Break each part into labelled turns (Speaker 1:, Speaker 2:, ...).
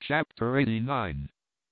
Speaker 1: Chapter 89.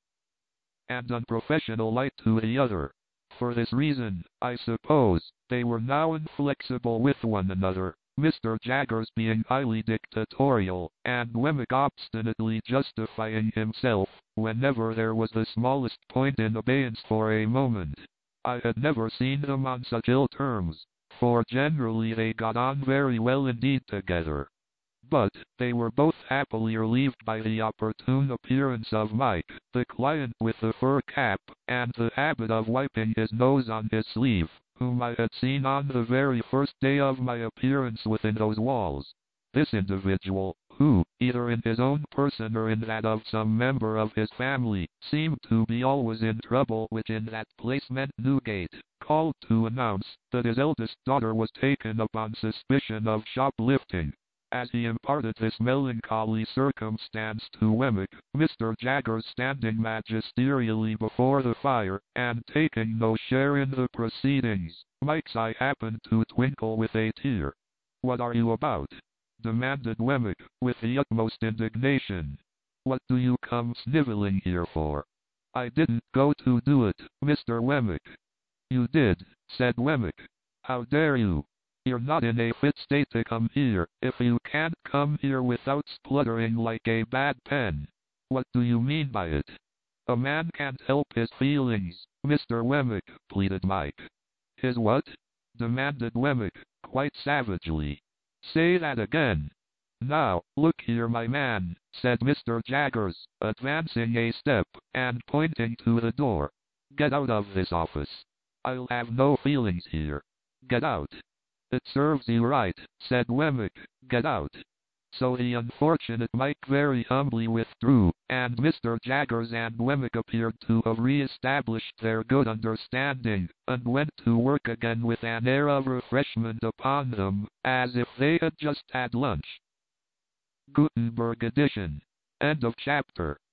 Speaker 1: And unprofessional like to the other. For this reason, I suppose, they were now inflexible with one another, Mr. Jaggers being highly dictatorial, and Wemmick obstinately justifying himself, whenever there was the smallest point in abeyance for a moment. I had never seen them on such ill terms, for generally they got on very well indeed together. But they were both happily relieved by the opportune appearance of Mike, the client with the fur cap, and the habit of wiping his nose on his sleeve, whom I had seen on the very first day of my appearance within those walls. This individual, who, either in his own person or in that of some member of his family, seemed to be always in trouble, which in that place meant Newgate, called to announce that his eldest daughter was taken up on suspicion of shoplifting. As he imparted this melancholy circumstance to Wemmick, Mr. Jaggers, standing magisterially before the fire, and taking no share in the proceedings, Mike's eye happened to twinkle with a tear. "What are you about?" demanded Wemmick, with the utmost indignation. "What do you come snivelling here for?" "I didn't go to do it, Mr. Wemmick." "You did," said Wemmick. "How dare you? You're not in a fit state to come here, if you can't come here without spluttering like a bad pen." "What do you mean by it?" "A man can't help his feelings, Mr. Wemmick," pleaded Mike. "His what?" demanded Wemmick, quite savagely. "Say that again." "Now, look here, my man," said Mr. Jaggers, advancing a step, and pointing to the door. "Get out of this office. I'll have no feelings here. Get out." "It serves you right," said Wemmick. "Get out." So the unfortunate Mike very humbly withdrew, and Mr. Jaggers and Wemmick appeared to have re-established their good understanding, and went to work again with an air of refreshment upon them, as if they had just had lunch. Gutenberg edition. End of chapter.